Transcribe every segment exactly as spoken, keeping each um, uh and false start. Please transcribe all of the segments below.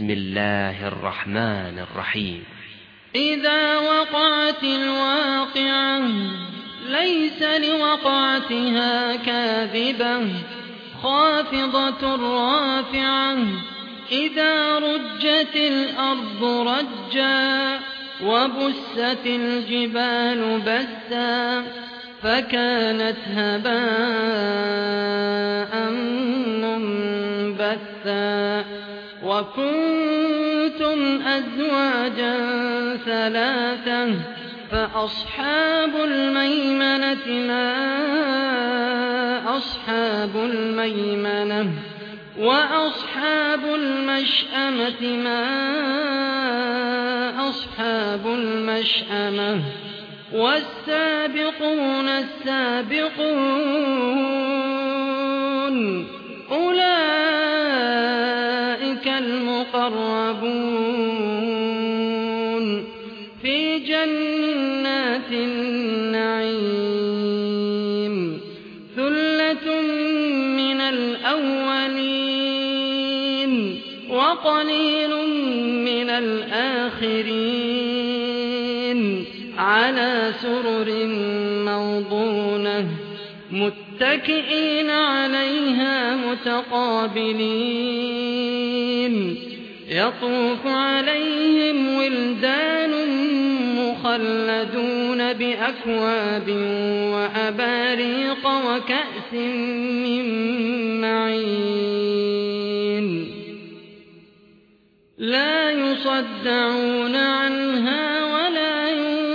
بسم الله الرحمن الرحيم. إذا وقعت الواقعة ليس لوقعتها كاذبة خافضة رافعة إذا رجت الأرض رجا وبست الجبال بسا فكانت هباء منبثا وكنتم أزواجا ثلاثة فأصحاب الميمنة ما أصحاب الميمنة وأصحاب المشأمة ما أصحاب المشأمة والسابقون السابقون أولئك المقربون في جنات النعيم ثلة من الأولين وقليل من الآخرين على سرر موضونة متكئين عليها متقابلين يطوف عليهم ولدان مخلدون بأكواب وأباريق وكأس من معين لا يصدعون عنها ولا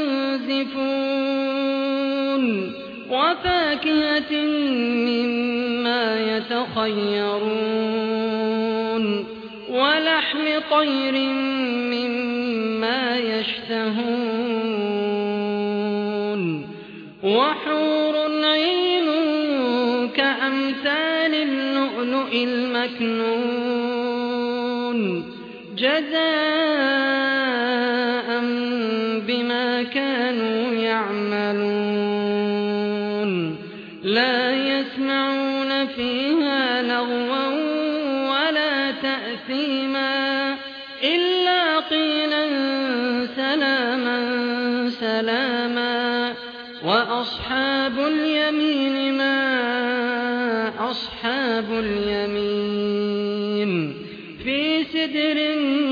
ينزفون وفاكهة مما يتخيرون ولحم طير مما يشتهون وحور عين كأمثال اللؤلؤ المكنون جزاء بما كانوا يعملون لا يسمعون فيها لغوا ولا تأثيما إلا قيلا سلاما سلاما وأصحاب اليمين ما أصحاب اليمين في سدر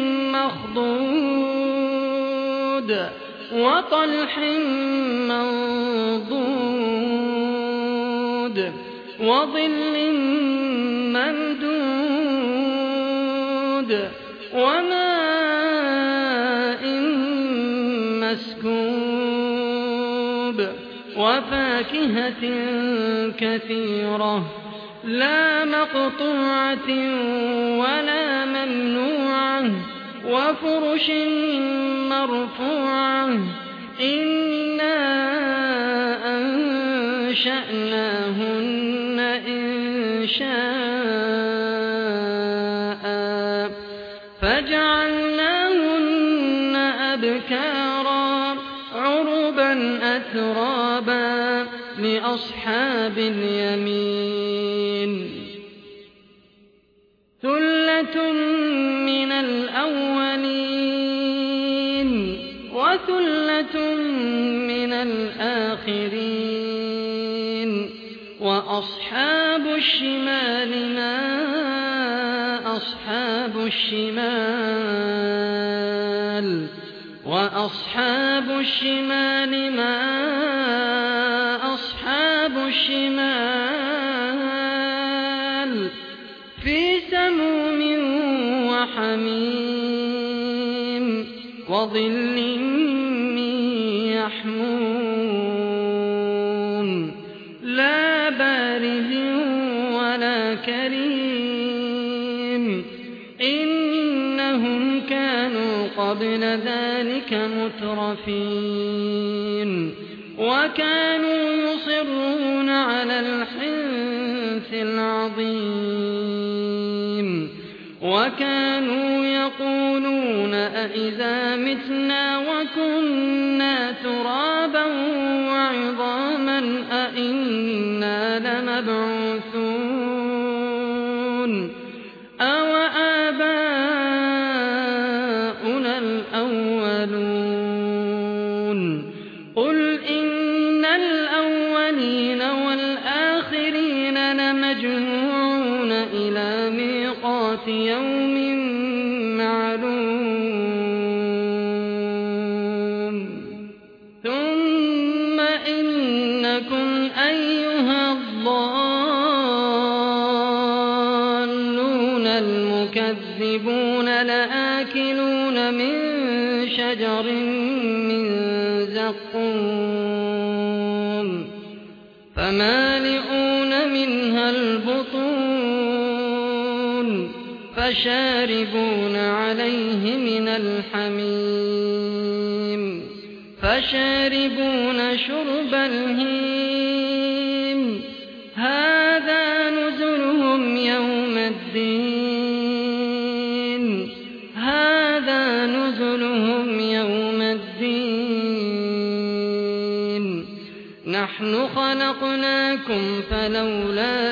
مخضود وطلح منضود وظل ممدود وماء مسكوب وفاكهة كثيرة لا مقطوعة ولا ممنوعة وفرش مرفوعة إنا أنشأناهن إنشاء فجعلناهن أبكارا عربا أترابا لأصحاب اليمين ثلة من الأولين وثلة من الآخرين وأصحاب الشمال ما أصحاب الشمال وأصحاب الشمال ما أصحاب الشمال في سموم وحميم وظل من يحموم لا بارد ولا كريم إنهم كانوا قبل ذلك مترفين وكانوا يصرون على الحنث العظيم وكانوا يقولون أإذا متنا وكنا ترابا وعظاما أإنا لمبعوثون أو آباؤنا تعملون قل إن الأولين والآخرين لمجموعون إلى ميقات يوم معلوم ثم إنكم أيها الضالون المكذبون لآكلون من شجر من زقوم فمالئون منها البطون فشاربون عليه من الحميم فشاربون شرب الهيم هذا نزلهم يوم الدين هذا نزلهم يوم الدين نحن خلقناكم فلولا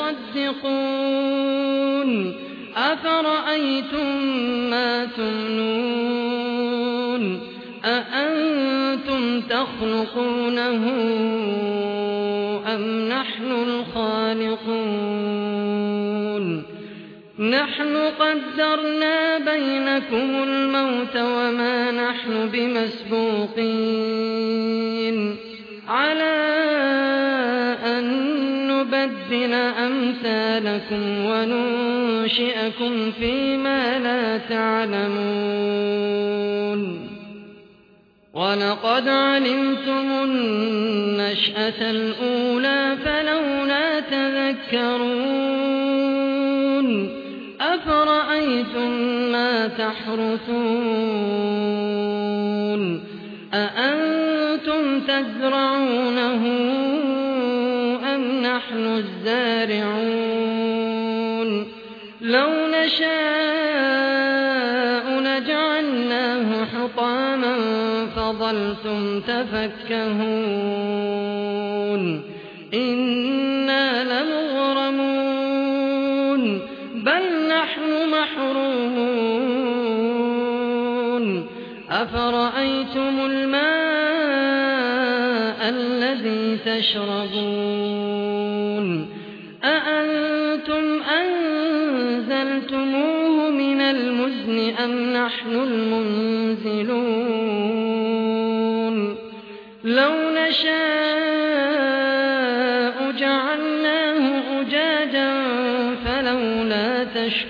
تصدقون أفرأيتم ما تمنون أأنتم تخلقونه أم نحن الخالقون نحن قدرنا بينكم الموت وما نحن بمسبوقين على أن نبدل أمثالكم وننشئكم فيما لا تعلمون ولقد علمتم النشأة الأولى فلولا تذكرون أفرأيتم ما تحرثون أأنتم تزرعونه أم نحن الزارعون لو نشاء لجعلناه حطاما فظلتم تفكهون إنا لمغرمون بل نحن محرومون أفرأيتم الماء الذي تشربون أأنتم أنزلتموه من المزن أم نحن المنزلون لو نشاء جعلناه أجاجا فلولا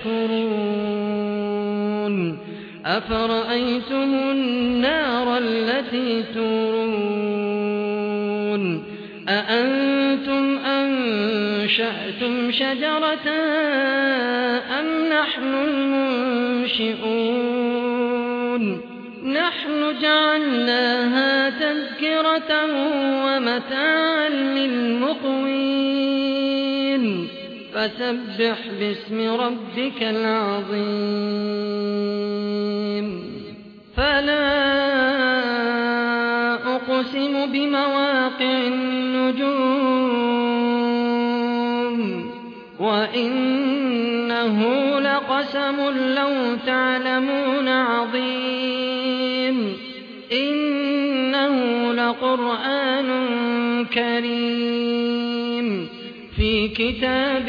تشكرون أفرأيتم النار التي تورون أأنتم أنشأتم شجرتها أم نحن المنشئون نحن جعلناها تذكرة ومتاعا للمقوين فسبح باسم ربك العظيم فلا أقسم بمواقع النجوم وإنه لقسم لو تعلمون عظيم إنه لقرآن كريم في كتاب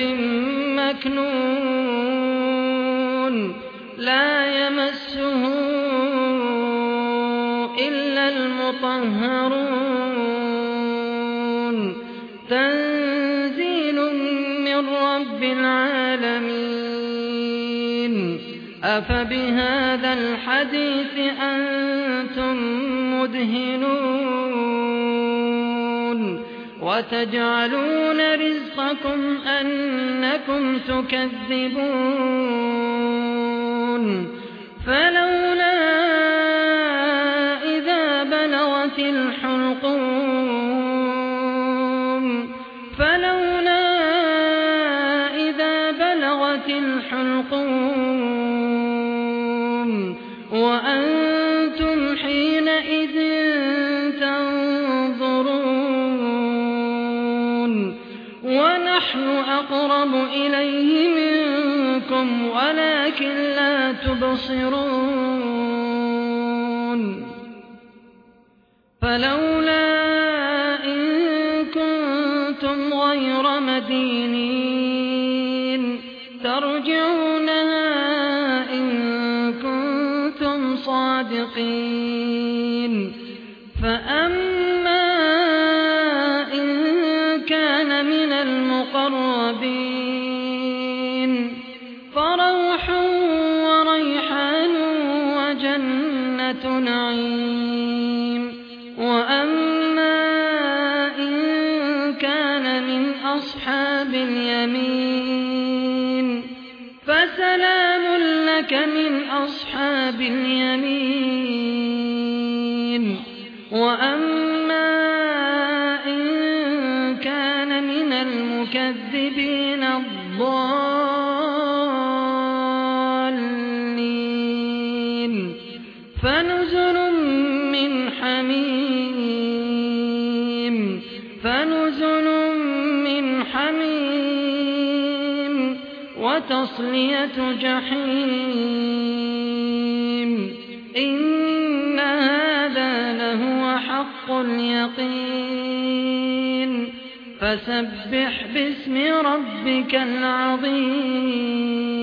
مكنون لا يمسه إلا المطهرون تنزيل من رب العالمين أفبهذا الحديث أنتم مدهنون وتجعلون رزقكم أنكم تكذبون فلولا إذا بلغت الحلقوم فلولا إذا بلغت الحلقوم وأنتم حينئذ تنظرون ونحن أقرب إليه منكم ولكن لا تبصرون فلولا إن كنتم غير مدينين ترجعونها إن كنتم صادقين فأما إن كان من المقربين فروح وريحان وجنة نعيم وأما إن كان من أصحاب اليمين فسلام لك من أصحاب اليمين وأما إن كان من المكذبين الضالين فنزل من حميم فنزل من حميم وتصلية جحيم إن هذا لهو حق اليقين فسبح باسم ربك العظيم